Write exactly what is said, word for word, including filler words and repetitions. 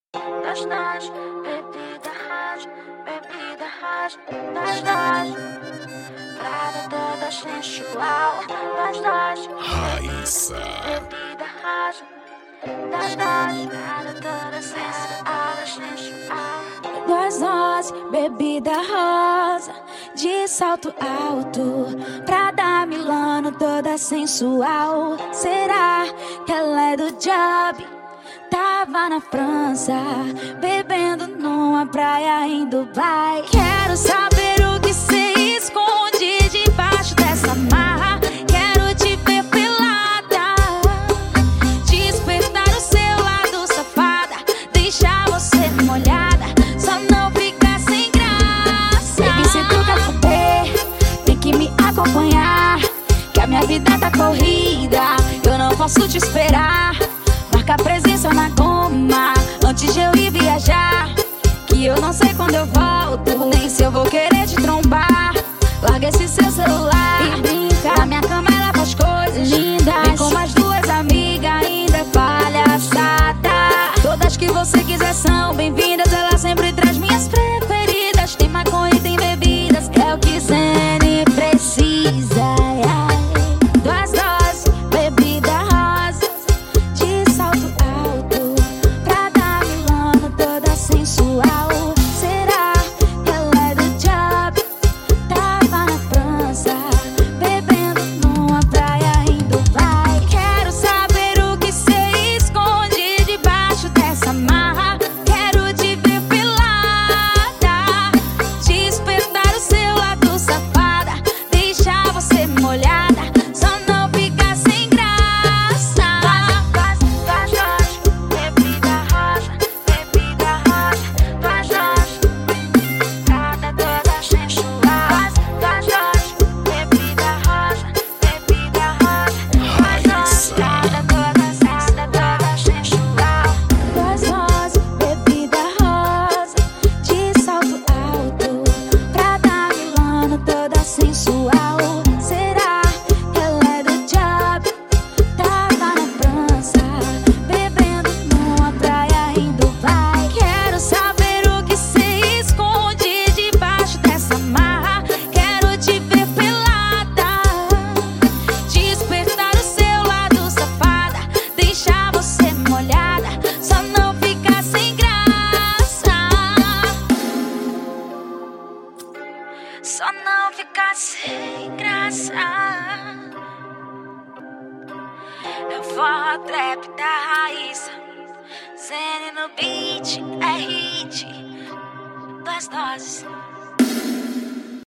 das nós, bebida rasa, bebida rasa, das nós, prada toda sensual, das nós, Raíssa. bebida rasa, das nós, prada toda sensual, sensual. Das nós, bebida rosa, de salto alto, Prada Milano toda sensual. Será que ela é do job? Tava na França, bebendo numa praia em Dubai. Quero saber o que cê esconde debaixo dessa marra. Quero te ver pelada, despertar o seu lado safada, deixar você molhada, só não ficar sem graça. Baby, se tu quer foder, tem que me acompanhar, que a minha vida tá corrida, eu não posso te esperar. Marca presença na goma antes de eu ir viajar, que eu não sei quando eu volto, nem se eu vou querer te trombar. Larga esse seu celular e brinca, na minha cama ela faz coisas lindas. Vem com mais duas amigas, ainda é palhaçada. Todas que você quiser são bem-vindas, ela sempre traz minhas preferidas. Tem maconha e tem bebidas, é o que Zene precisa. Duas doses, bebida rosa, de salto alto, Prada Milano toda sensual. Será que ela é do job? Tava na França, bebendo numa praia em Dubai. Quero saber o que cê esconde debaixo dessa marra. Quero te ver pelada, despertar o seu lado safada, deixar você molhada, só não ficar sem graça. Duas doses, bebida rosa, bebida rosa, duas doses, Prada toda sensual. Duas doses, bebida rosa, bebida rosa, duas doses, Prada toda sensual. Duas doses, bebida rosa, de salto alto, Prada Milano toda sensual. Será que ela é do job? Tava na França, bebendo numa praia em Dubai. Quero saber o que cê esconde debaixo dessa marra. Quero te ver pelada, despertar o seu lado safada, deixar você molhada, só não ficar sem graça. Só não ficar sem graça. É o forró trap da Raíssa, Zene no beat, é hit, duas doses.